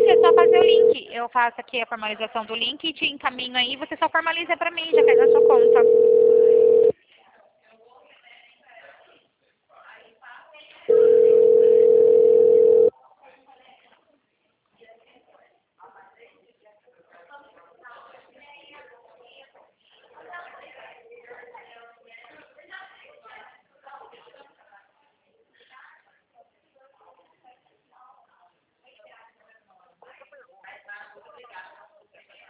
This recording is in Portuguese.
Gente, é só fazer o link. Eu faço aqui a formalização do link e te encaminho aí. Você só formaliza pra mim, já cai na sua conta.